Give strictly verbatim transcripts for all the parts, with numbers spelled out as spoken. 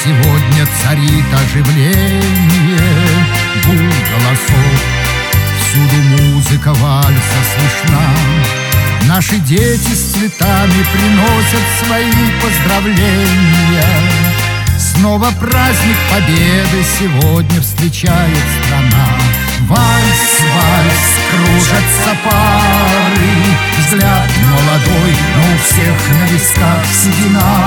сегодня царит оживление, гул голосов, всюду музыка вальса слышна. Наши дети с цветами приносят свои поздравления. Снова праздник Победы сегодня встречает страна. Вальс, вальс, кружатся пары, взгляд молодой, но у всех на висках седина.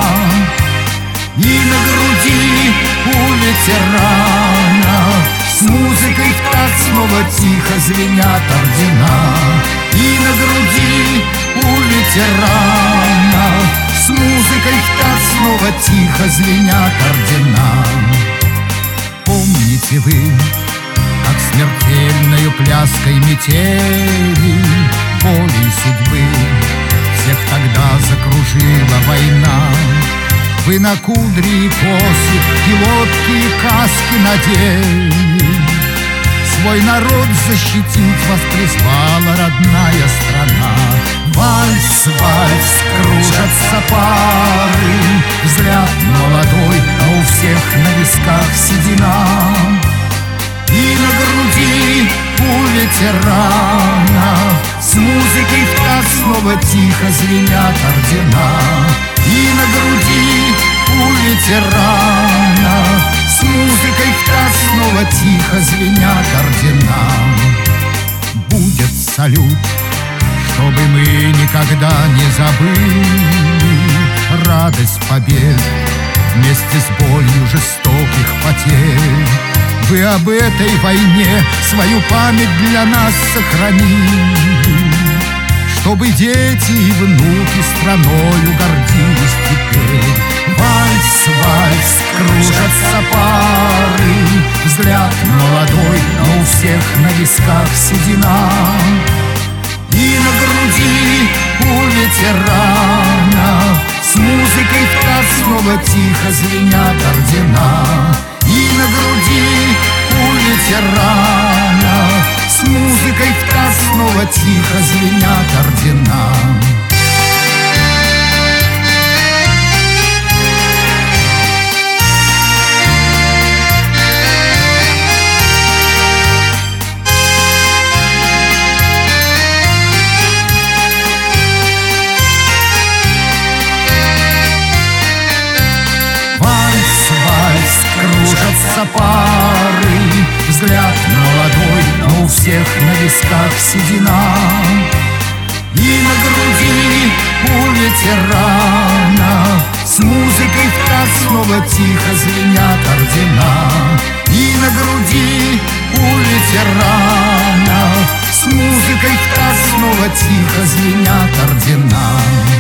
И на груди у ветерана с музыкой в такт снова тихо звенят ордена. И на груди у ветерана с музыкой в такт снова тихо звенят ордена. Помните вы, как смертельною пляской метели, волей судьбы всех тогда закружила война. Вы на кудри и косы и лодки и каски надели. Свой народ защитить вас призвала родная страна. Вальс, вальс, кружатся пары, взгляд молодой, но у всех на висках седина. И на груди у ветерана с музыкой в такт снова тихо звенят ордена. И на груди у ветерана с музыкой в такт снова тихо звенят ордена. Будет салют, чтобы мы никогда не забыли радость побед вместе с болью жестоких потерь. Вы об этой войне свою память для нас сохранили, чтобы дети и внуки страною гордились теперь. Вальс, вальс, кружатся пары, взгляд молодой, но у всех на висках седина. И на груди у ветерана с музыкой в такт снова тихо звенят ордена. И на груди у ветерана с музыкой в такт снова тихо звенят ордена. Кружатся пары, взгляд молодой, но у всех на висках седина. И на груди у ветерана с музыкой в такт снова тихо звенят ордена. И на груди у ветерана с музыкой в такт снова тихо звенят ордена.